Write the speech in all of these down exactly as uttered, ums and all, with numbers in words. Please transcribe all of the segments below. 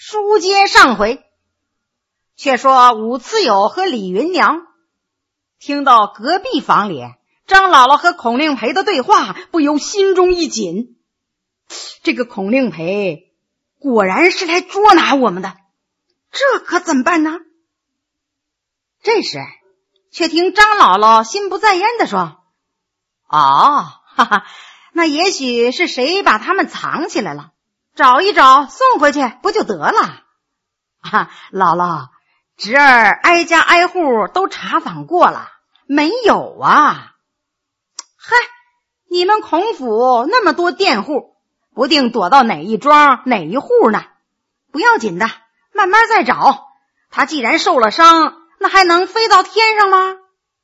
书接上回，却说武次友和李云娘听到隔壁房里张姥姥和孔令培的对话，不由心中一紧。这个孔令培果然是来捉拿我们的，这可怎么办呢？这时却听张姥姥心不在焉地说：哦，哈哈，那也许是谁把他们藏起来了，找一找送回去不就得了？啊，姥姥，侄儿挨家挨户都查访过了，没有啊。嗨，你们孔府那么多佃户，不定躲到哪一庄哪一户呢？不要紧的，慢慢再找。他既然受了伤，那还能飞到天上吗？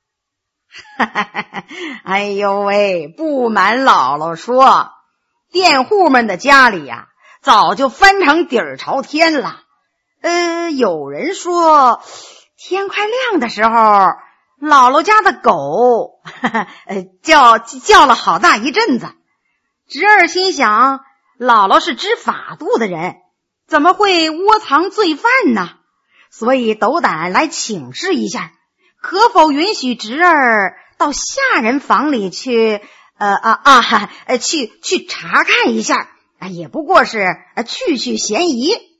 哎呦喂，不瞒姥姥说，佃户们的家里呀、啊，早就翻成底儿朝天了。呃，有人说天快亮的时候，姥姥家的狗呃叫叫了好大一阵子。侄儿心想，姥姥是知法度的人，怎么会窝藏罪犯呢？所以斗胆来请示一下，可否允许侄儿到下人房里去呃啊啊呃去去查看一下，也不过是去去嫌疑。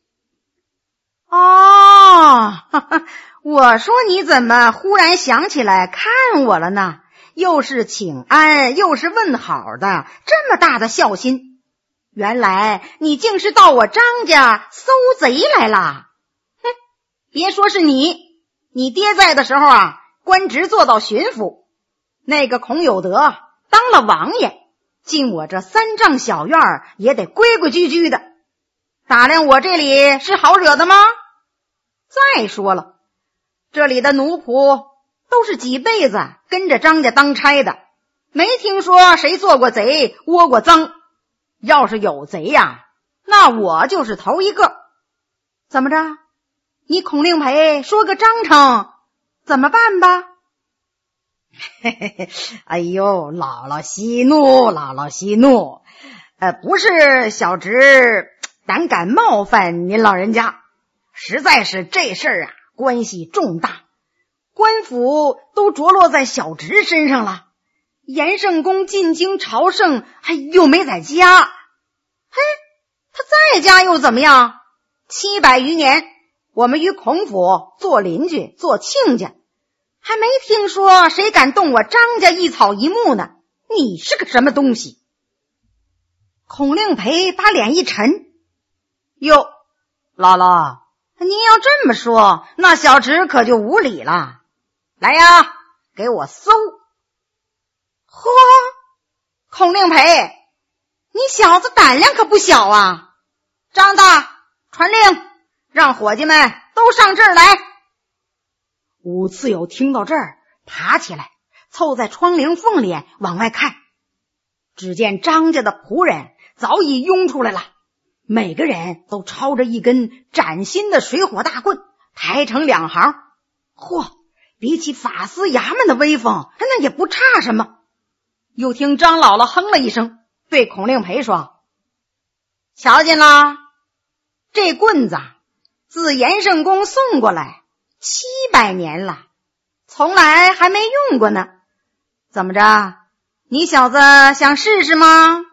哦，哈哈，我说你怎么忽然想起来看我了呢？又是请安又是问好的，这么大的孝心，原来你竟是到我张家搜贼来了。哼，别说是你，你爹在的时候啊，官职做到巡抚，那个孔有德当了王爷，进我这三丈小院也得规规矩矩的，打量我这里是好惹的吗？再说了，这里的奴仆都是几辈子跟着张家当差的，没听说谁做过贼窝过赃。要是有贼呀，那我就是头一个。怎么着？你孔令培说个章程，怎么办吧？嘿嘿嘿，哎呦，姥姥息怒，姥姥息怒。呃，不是小侄胆敢冒犯您老人家，实在是这事儿啊，关系重大，官府都着落在小侄身上了。延圣公进京朝圣，还又没在家。嘿，他在家又怎么样？七百余年，我们与孔府做邻居，做亲家，还没听说谁敢动我张家一草一木呢。你是个什么东西？孔令培把脸一沉，哟，姥姥，您要这么说，那小侄可就无礼了。来呀，给我搜！嚯，孔令培，你小子胆量可不小啊！张大，传令，让伙计们都上这儿来。武次友听到这儿，爬起来，凑在窗棂缝里往外看。只见张家的仆人早已拥出来了，每个人都抄着一根崭新的水火大棍，排成两行。嚯，比起法司衙门的威风，那也不差什么。又听张姥姥哼了一声，对孔令培说：瞧见了，这棍子自延圣公送过来七百年了，从来还没用过呢。怎么着，你小子想试试吗？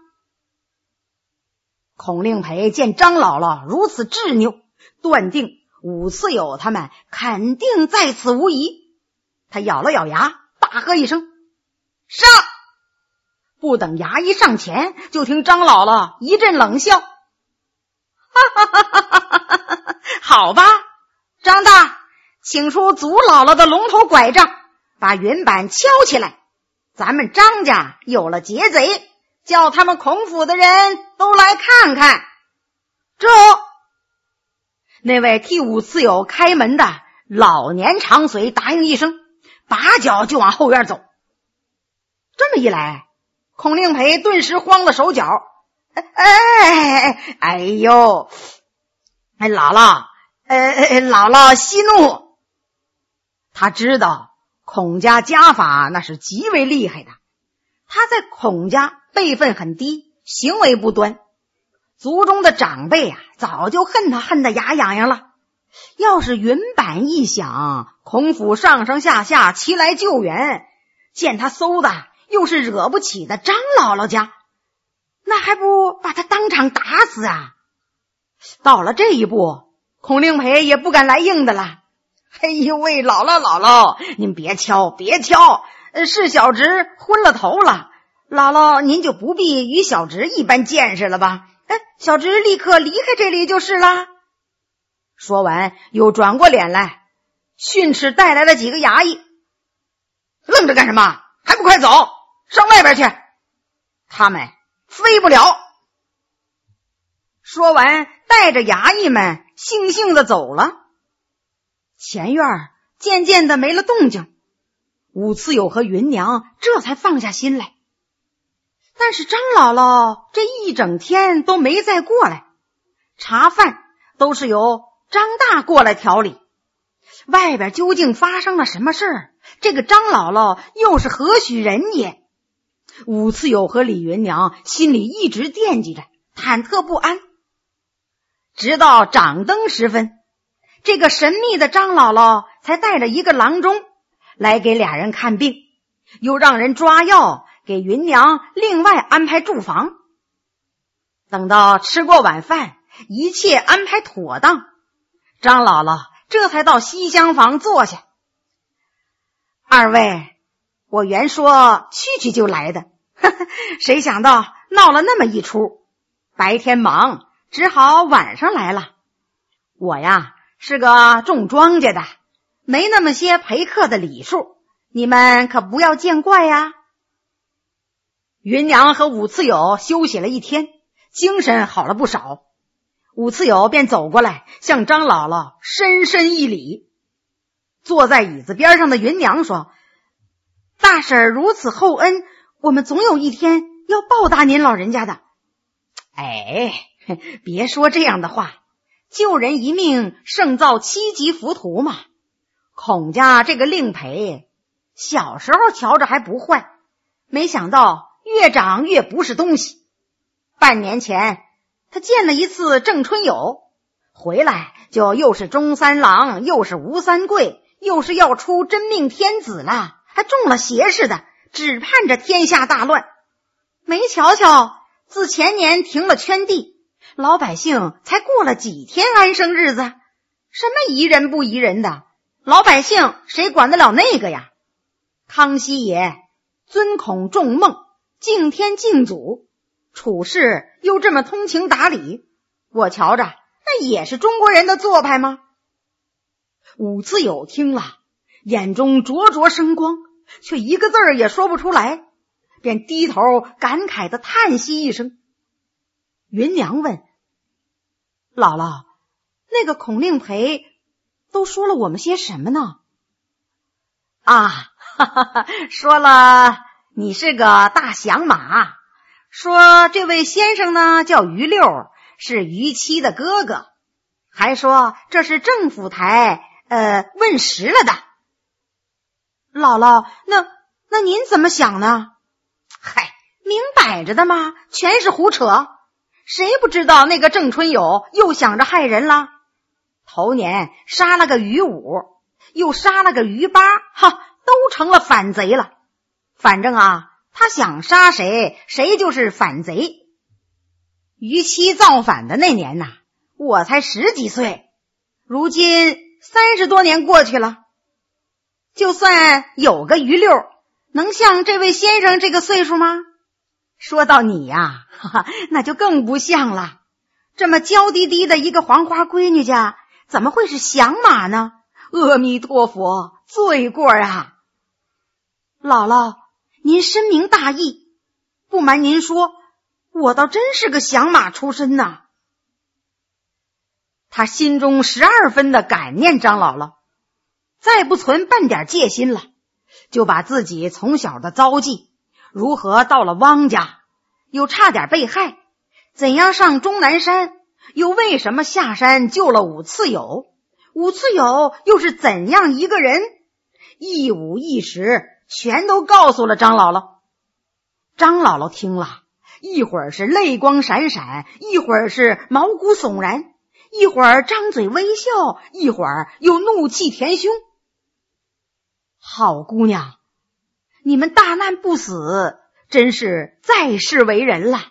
孔令培见张姥姥如此执拗，断定武次友他们肯定在此无疑。他咬了咬牙，大喝一声：上！不等衙役上前，就听张姥姥一阵冷笑：哈哈哈哈哈哈！好吧，张大，请出祖姥姥的龙头拐杖，把云板敲起来，咱们张家有了劫贼，叫他们孔府的人都来看看。这那位替武次友开门的老年长随答应一声，拔脚就往后院走。这么一来，孔令培顿时慌了手脚。哎哎哎呦，哎姥姥，哎姥姥息怒。他知道孔家家法那是极为厉害的，他在孔家辈分很低，行为不端， 族中的长辈啊，早就恨他恨得牙痒痒了。要是云板一响，孔府上上下下齐来救援，见他搜的又是惹不起的张姥姥家，那还不把他当场打死啊？到了这一步，孔令培也不敢来硬的了。哎呦喂，姥姥姥姥，您别敲别敲，是小侄昏了头了，姥姥您就不必与小侄一般见识了吧？哎，小侄立刻离开这里就是了。说完又转过脸来训斥带来的几个衙役，愣着干什么？还不快走，上外边去，他们飞不了。说完带着衙役们悻悻地走了。前院渐渐的没了动静，武次友和云娘这才放下心来。但是张姥姥这一整天都没再过来，茶饭都是由张大过来调理。外边究竟发生了什么事儿？这个张姥姥又是何许人也？武次友和李云娘心里一直惦记着，忐忑不安。直到掌灯时分，这个神秘的张姥姥才带着一个郎中来给俩人看病，又让人抓药，给云娘另外安排住房。等到吃过晚饭，一切安排妥当，张姥姥这才到西厢房坐下。二位，我原说去去就来的，呵呵，谁想到闹了那么一出，白天忙，只好晚上来了。我呀是个种庄稼的，没那么些陪客的礼数，你们可不要见怪呀。云娘和武次友休息了一天，精神好了不少。武次友便走过来向张姥姥深深一礼。坐在椅子边上的云娘说，大婶如此厚恩，我们总有一天要报答您老人家的。哎，别说这样的话，救人一命胜造七级浮屠嘛。孔家这个令培小时候瞧着还不坏，没想到越长越不是东西。半年前他见了一次郑春友，回来就又是中三郎，又是吴三桂，又是要出真命天子了，还中了邪似的，只盼着天下大乱。没瞧瞧自前年停了圈地，老百姓才过了几天安生日子，什么宜人不宜人的，老百姓谁管得了那个呀？康熙爷尊孔重孟，敬天敬祖，处事又这么通情达理，我瞧着那也是中国人的做派吗？武次友听了，眼中灼灼生光，却一个字儿也说不出来，便低头感慨地叹息一声。云娘问，姥姥，那个孔令培都说了我们些什么呢？啊，哈哈哈，说了你是个大响马，说这位先生呢叫于六，是于七的哥哥，还说这是政府台呃问实了的。姥姥，那那您怎么想呢？嗨，明摆着的嘛，全是胡扯。谁不知道那个郑春友又想着害人了？头年杀了个于五，又杀了个于八，哈，都成了反贼了。反正啊，他想杀谁，谁就是反贼。于七造反的那年呐，我才十几岁，如今三十多年过去了，就算有个于六，能像这位先生这个岁数吗？说到你呀，哈哈，那就更不像了。这么娇滴滴的一个黄花闺女家，怎么会是响马呢？阿弥陀佛，罪过啊！姥姥，您深明大义，不瞒您说，我倒真是个响马出身呐。他心中十二分的感念张姥姥，再不存半点戒心了，就把自己从小的遭际，如何到了汪家，又差点被害，怎样上终南山，又为什么下山救了武次友，武次友又是怎样一个人，一五一十全都告诉了张姥姥。张姥姥听了， 一会儿是泪光闪闪，一会儿是毛骨悚然，一会儿张嘴微笑，一会儿又怒气填胸。好姑娘，你们大难不死，真是在世为人了。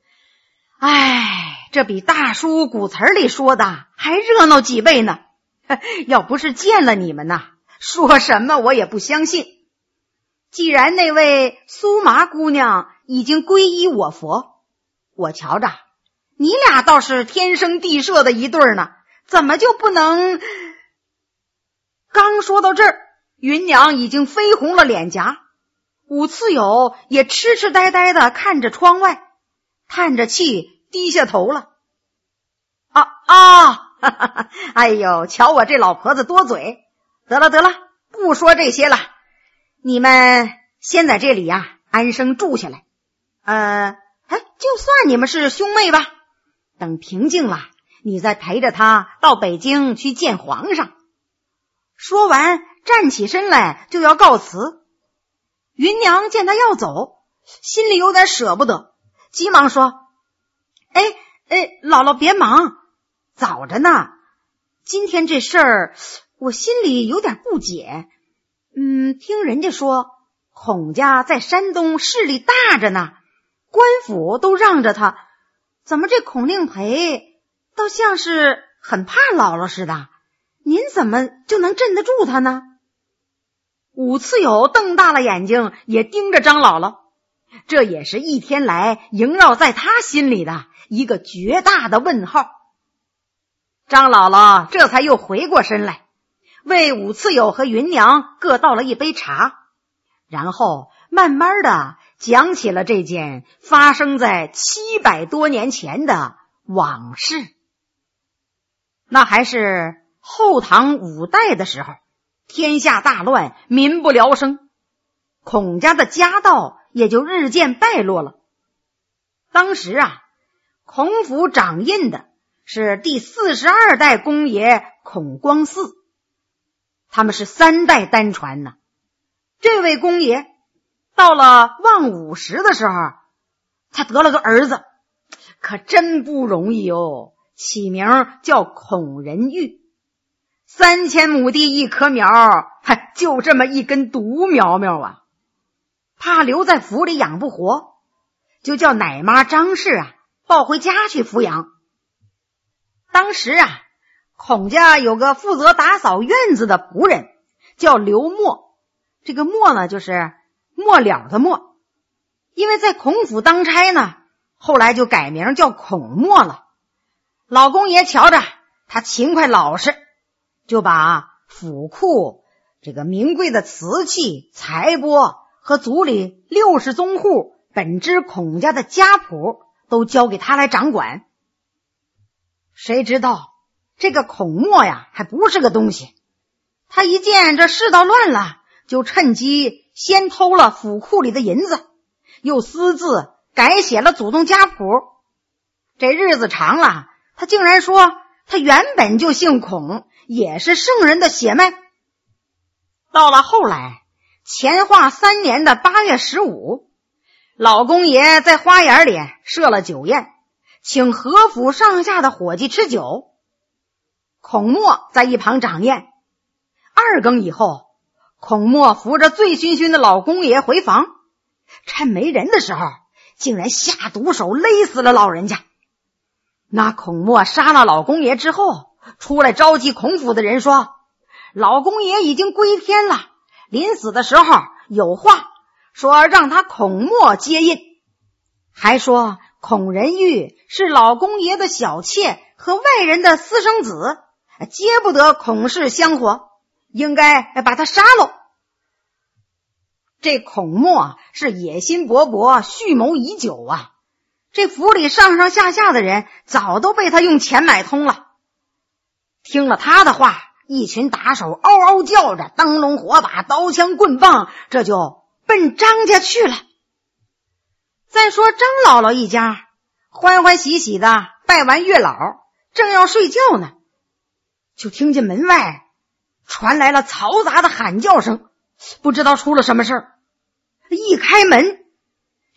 哎，这比大叔古词里说的还热闹几倍呢。要不是见了你们呐，说什么我也不相信。既然那位苏麻姑娘已经皈依我佛，我瞧着你俩倒是天生地设的一对儿呢，怎么就不能……刚说到这儿，芸娘已经绯红了脸颊，武次友也痴痴呆呆地看着窗外，叹着气低下头了。啊啊！哈哈哈，哎呦，瞧我这老婆子多嘴。得了得了，不说这些了，你们先在这里呀、啊、安生住下来。呃，哎，就算你们是兄妹吧，等平静了，你再陪着他到北京去见皇上。说完，站起身来就要告辞。芸娘见他要走，心里有点舍不得，急忙说：“哎哎，姥姥别忙。早着呢，今天这事儿我心里有点不解。嗯，听人家说孔家在山东势力大着呢，官府都让着他，怎么这孔令培倒像是很怕姥姥似的？您怎么就能镇得住他呢？”武次友瞪大了眼睛，也盯着张姥姥，这也是一天来萦绕在他心里的一个绝大的问号。张姥姥这才又回过身来，为武次友和芸娘各倒了一杯茶，然后慢慢的讲起了这件发生在七百多年前的往事。那还是后唐五代的时候，天下大乱，民不聊生，孔家的家道也就日渐败落了。当时啊，孔府掌印的是第四十二代公爷孔光嗣，他们是三代单传呢。这位公爷到了望五十的时候，他得了个儿子，可真不容易哦，起名叫孔仁玉。三千亩地一棵苗，嗨，就这么一根独苗苗啊！怕留在府里养不活，就叫奶妈张氏啊抱回家去抚养。当时啊，孔家有个负责打扫院子的仆人叫刘默，这个默呢就是末了的默，因为在孔府当差呢，后来就改名叫孔默了。老公爷瞧着他勤快老实，就把府库这个名贵的瓷器财帛和族里六十宗户本支孔家的家谱都交给他来掌管。谁知道这个孔默呀还不是个东西，他一见这世道乱了，就趁机先偷了府库里的银子，又私自改写了祖宗家谱。这日子长了，他竟然说他原本就姓孔，也是圣人的血脉。到了后来，乾化三年的八月十五，老公爷在花园里设了酒宴，请何府上下的伙计吃酒。孔默在一旁掌宴。二更以后，孔默扶着醉醺醺的老公爷回房，趁没人的时候，竟然下毒手勒死了老人家。那孔默杀了老公爷之后，出来召集孔府的人说，老公爷已经归天了，临死的时候有话说让他孔默接印，还说孔仁玉是老公爷的小妾和外人的私生子，接不得孔氏香火，应该把他杀喽。这孔默是野心勃勃，蓄谋已久啊，这府里上上下下的人早都被他用钱买通了。听了他的话，一群打手嗷嗷叫着，灯笼火把刀枪棍棒，这就奔张家去了。再说张姥姥一家欢欢喜喜的拜完月老，正要睡觉呢，就听见门外传来了嘈杂的喊叫声，不知道出了什么事儿。一开门，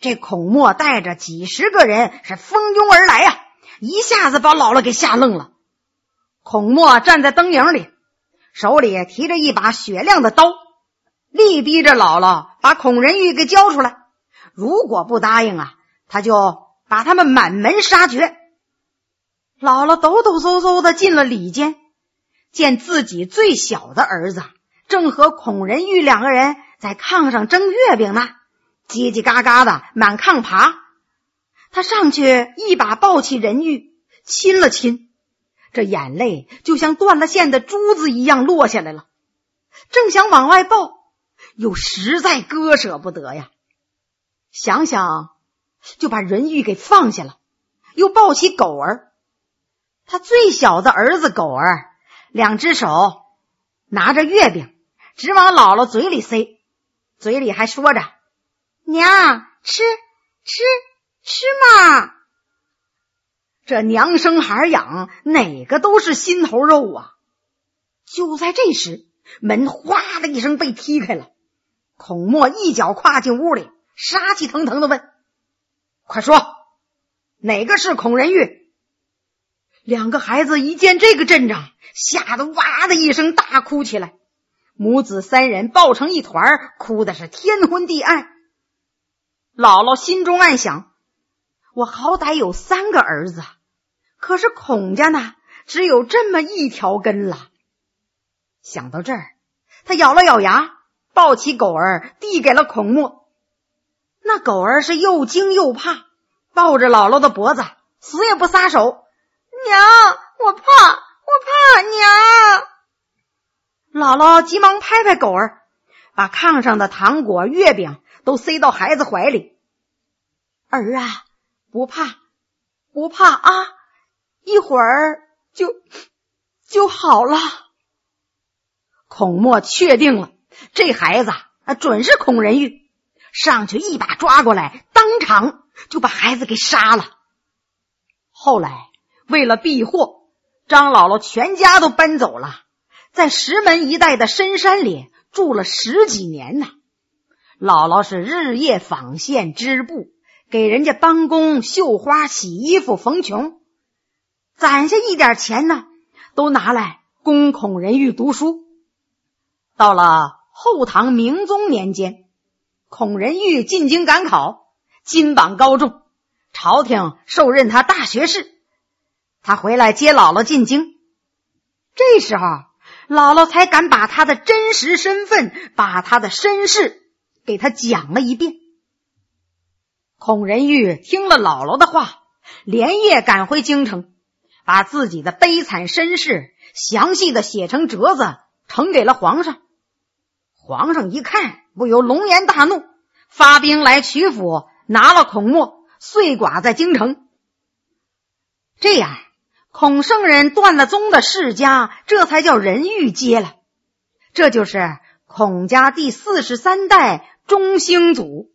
这孔墨带着几十个人是蜂拥而来呀、啊，一下子把姥姥给吓愣了。孔墨站在灯影里，手里提着一把雪亮的刀，力逼着姥姥把孔仁玉给交出来。如果不答应啊，他就把他们满门杀绝。姥姥抖抖嗖嗖的进了里间，见自己最小的儿子正和孔仁玉两个人在炕上蒸月饼呢，叽叽嘎嘎的满炕爬。他上去一把抱起仁玉，亲了亲，这眼泪就像断了线的珠子一样落下来了。正想往外抱，又实在割舍不得呀，想想就把仁玉给放下了，又抱起狗儿。他最小的儿子狗儿两只手拿着月饼直往姥姥嘴里塞，嘴里还说着：娘，吃吃吃嘛。这娘生孩养，哪个都是心头肉啊。就在这时，门哗的一声被踢开了，孔墨一脚跨进屋里，杀气腾腾地问：快说，哪个是孔仁玉？两个孩子一见这个阵仗，吓得哇的一声大哭起来，母子三人抱成一团，哭的是天昏地暗。姥姥心中暗想，我好歹有三个儿子，可是孔家呢，只有这么一条根了。想到这儿，他咬了咬牙，抱起狗儿递给了孔墨。那狗儿是又惊又怕，抱着姥姥的脖子死也不撒手。娘，我怕，我怕，娘。姥姥急忙拍拍狗儿，把炕上的糖果月饼都塞到孩子怀里。儿啊，不怕不怕啊，一会儿就就好了。孔墨确定了，这孩子啊准是孔仁玉，上去一把抓过来，当场就把孩子给杀了。后来为了避祸，张姥姥全家都搬走了，在石门一带的深山里住了十几年呢。姥姥是日夜纺线织布，给人家帮工绣花洗衣服缝琼，攒下一点钱呢，都拿来供孔仁玉读书。到了后唐明宗年间，孔仁玉进京赶考，金榜高中，朝廷授任他大学士。他回来接姥姥进京，这时候姥姥才敢把他的真实身份，把他的身世给他讲了一遍。孔仁玉听了姥姥的话，连夜赶回京城，把自己的悲惨身世详细的写成折子，呈给了皇上。皇上一看，不由龙颜大怒，发兵来曲阜，拿了孔墨，碎剐在京城。这样孔圣人断了宗的世家，这才叫仁玉接了。这就是孔家第四十三代中兴祖。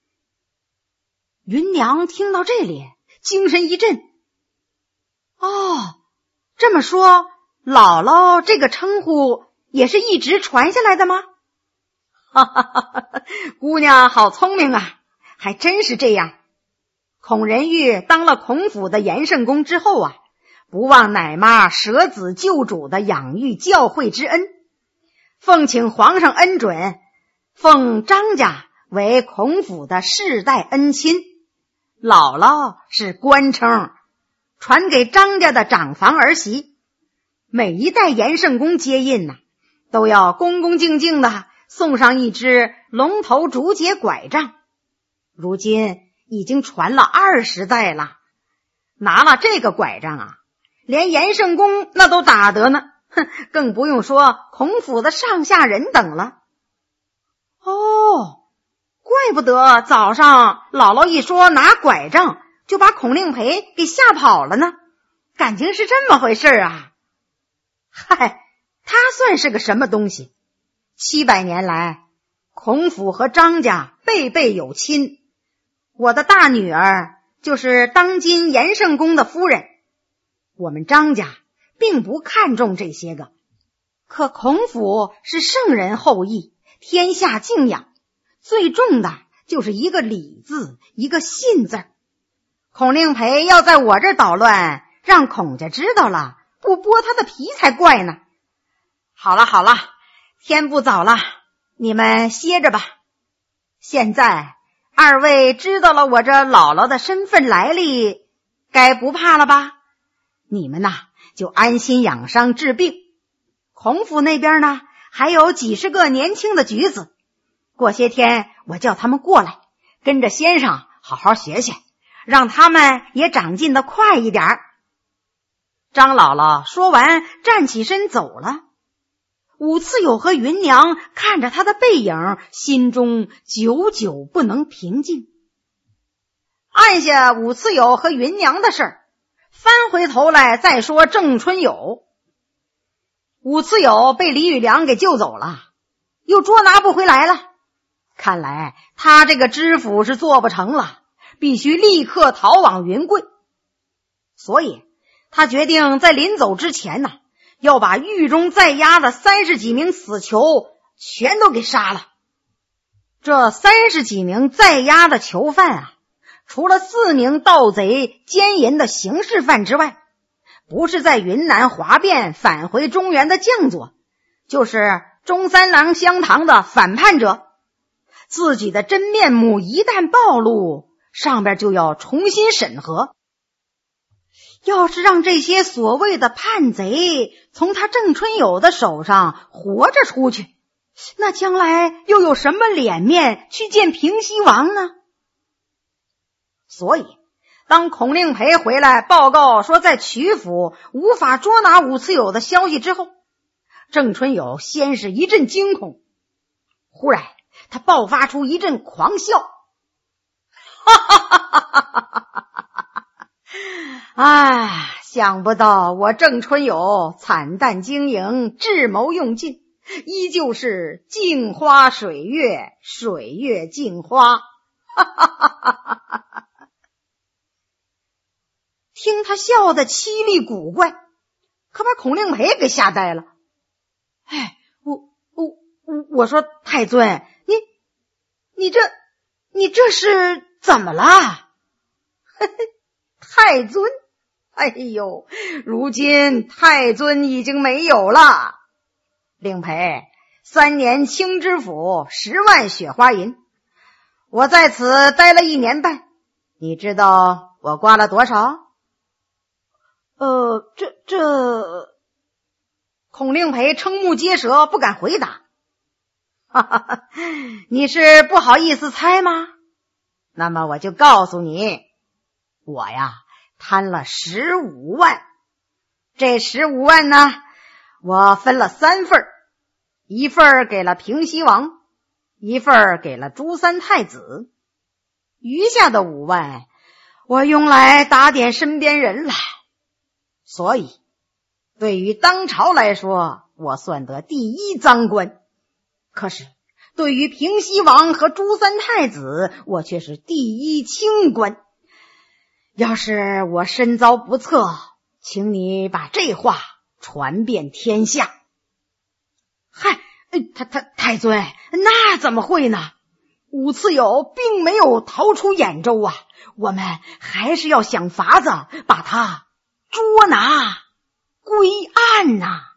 芸娘听到这里，精神一振。哦，这么说，姥姥这个称呼也是一直传下来的吗？哈哈哈哈，姑娘好聪明啊，还真是这样。孔仁玉当了孔府的延圣公之后啊，不忘奶妈舍子救主的养育教诲之恩，奉请皇上恩准，奉张家为孔府的世代恩亲，姥姥是官称，传给张家的长房儿媳。每一代延圣公接印呢、啊，都要恭恭敬敬的送上一只龙头竹节拐杖，如今已经传了二十代了。拿了这个拐杖啊，连延圣公那都打得呢，哼，更不用说孔府的上下人等了。哦，怪不得早上姥姥一说拿拐杖，就把孔令培给吓跑了呢，感情是这么回事啊。嗨，他算是个什么东西？七百年来，孔府和张家辈辈有亲，我的大女儿就是当今延圣公的夫人。我们张家并不看重这些个，可孔府是圣人后裔，天下敬仰，最重的就是一个礼字，一个信字。孔令培要在我这儿捣乱，让孔家知道了，不剥他的皮才怪呢。好了好了，天不早了，你们歇着吧。现在二位知道了我这姥姥的身份来历，该不怕了吧？你们呐，就安心养伤治病。孔府那边呢，还有几十个年轻的举子，过些天我叫他们过来，跟着先生好好学学，让他们也长进得快一点儿。张姥姥说完，站起身走了。武次友和芸娘看着他的背影，心中久久不能平静。按下武次友和芸娘的事儿，翻回头来再说郑春友。武次友被李玉良给救走了，又捉拿不回来了，看来他这个知府是做不成了，必须立刻逃往云贵。所以他决定在临走之前呢，要把狱中在押的三十几名死囚全都给杀了。这三十几名在押的囚犯啊，除了四名盗贼奸淫的刑事犯之外，不是在云南哗变返回中原的将佐，就是中三郎香堂的反叛者。自己的真面目一旦暴露，上边就要重新审核。要是让这些所谓的叛贼从他郑春友的手上活着出去，那将来又有什么脸面去见平西王呢？所以当孔令培回来报告说在曲府无法捉拿武次友的消息之后，郑春友先是一阵惊恐，忽然他爆发出一阵狂笑，哈哈哈哈哈哈！哎，想不到我郑春友惨淡经营，智谋用尽，依旧是镜花水月，水月镜花。哈哈哈哈哈哈！听他笑得凄厉古怪，可把孔令培给吓呆了。哎，我我我说太尊，你你这你这是怎么了？太尊，哎呦，如今太尊已经没有了。令培，三年清知府，十万雪花银，我在此待了一年半，你知道我刮了多少？呃，这这，孔令培瞠目结舌，不敢回答。哈哈哈，你是不好意思猜吗？那么我就告诉你，我呀贪了十五万。这十五万呢，我分了三份，一份给了平西王，一份给了朱三太子，余下的五万我用来打点身边人了。所以对于当朝来说，我算得第一赃官，可是对于平西王和朱三太子，我却是第一清官。要是我身遭不测，请你把这话传遍天下。嗨，太太太尊，那怎么会呢？武次友并没有逃出兖州啊，我们还是要想法子把他捉拿归案呐、啊。